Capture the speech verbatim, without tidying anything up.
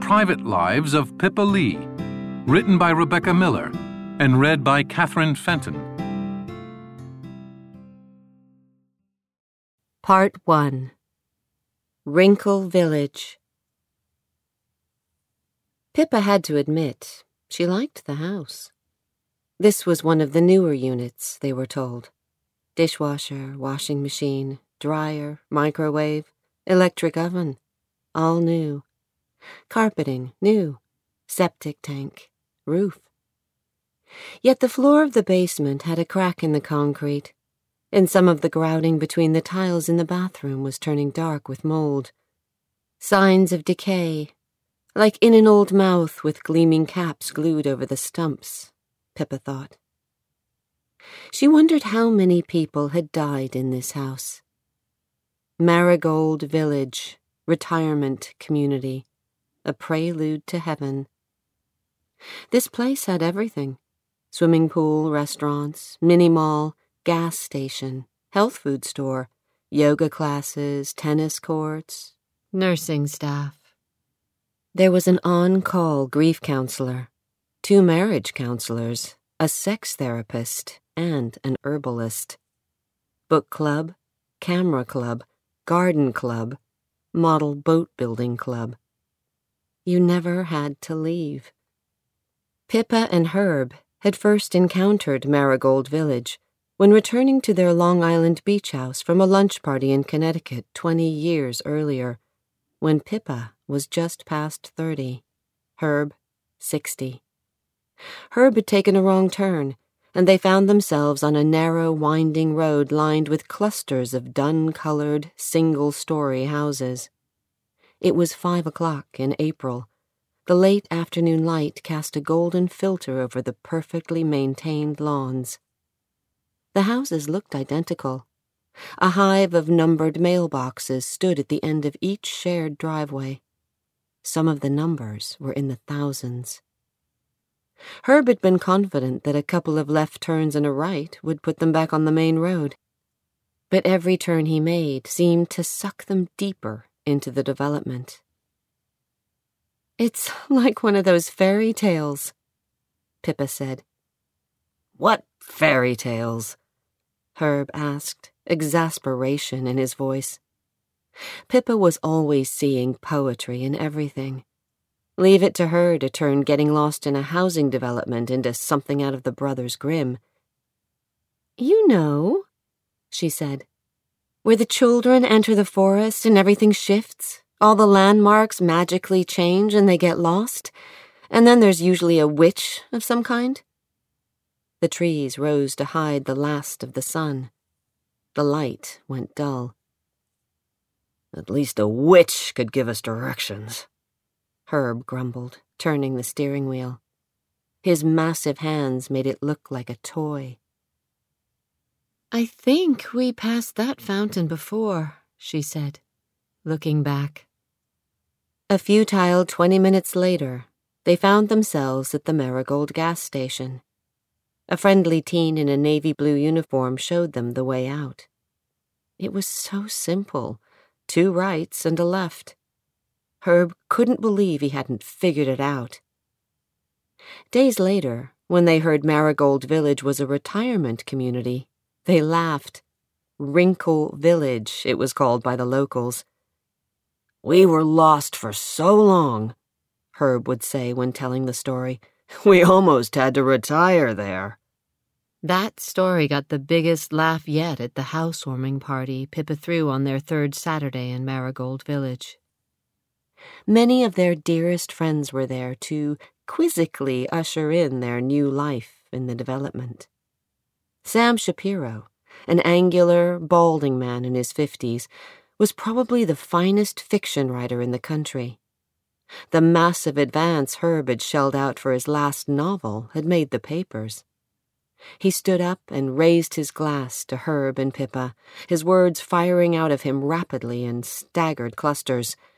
Private Lives of Pippa Lee, written by Rebecca Miller and read by Catherine Fenton. Part one. Wrinkle Village. Pippa had to admit she liked the house. This was one of the newer units, they were told. Dishwasher, washing machine, dryer, microwave, electric oven, all new. Carpeting, new. Septic tank, roof. Yet the floor of the basement had a crack in the concrete, and some of the grouting between the tiles in the bathroom was turning dark with mold. Signs of decay, like in an old mouth with gleaming caps glued over the stumps, Pippa thought. She wondered how many people had died in this house. Marigold Village, retirement community, a prelude to heaven. This place had everything. Swimming pool, restaurants, mini-mall, gas station, health food store, yoga classes, tennis courts, nursing staff. There was an on-call grief counselor, two marriage counselors, a sex therapist, and an herbalist. Book club, camera club, garden club, model boat building club. You never had to leave. Pippa and Herb had first encountered Marigold Village when returning to their Long Island beach house from a lunch party in Connecticut twenty years earlier, when Pippa was just past thirty, Herb sixty. Herb had taken a wrong turn, and they found themselves on a narrow, winding road lined with clusters of dun-colored, single-story houses. It was five o'clock in April. The late afternoon light cast a golden filter over the perfectly maintained lawns. The houses looked identical. A hive of numbered mailboxes stood at the end of each shared driveway. Some of the numbers were in the thousands. Herb had been confident that a couple of left turns and a right would put them back on the main road. But every turn he made seemed to suck them deeper into the development. "It's like one of those fairy tales," Pippa said. "What fairy tales?" Herb asked, exasperation in his voice. Pippa was always seeing poetry in everything. Leave it to her to turn getting lost in a housing development into something out of the Brothers Grimm. "You know," she said, "where the children enter the forest and everything shifts, all the landmarks magically change and they get lost, and then there's usually a witch of some kind?" The trees rose to hide the last of the sun. The light went dull. "At least a witch could give us directions," Herb grumbled, turning the steering wheel. His massive hands made it look like a toy. "I think we passed that fountain before," she said, looking back. A futile twenty minutes later, they found themselves at the Marigold gas station. A friendly teen in a navy blue uniform showed them the way out. It was so simple, two rights and a left. Herb couldn't believe he hadn't figured it out. Days later, when they heard Marigold Village was a retirement community, they laughed. Wrinkle Village, it was called by the locals. "We were lost for so long," Herb would say when telling the story. "We almost had to retire there." That story got the biggest laugh yet at the housewarming party Pippa threw on their third Saturday in Marigold Village. Many of their dearest friends were there to quizzically usher in their new life in the development. Sam Shapiro, an angular, balding man in his fifties, was probably the finest fiction writer in the country. The massive advance Herb had shelled out for his last novel had made the papers. He stood up and raised his glass to Herb and Pippa, his words firing out of him rapidly in staggered clusters.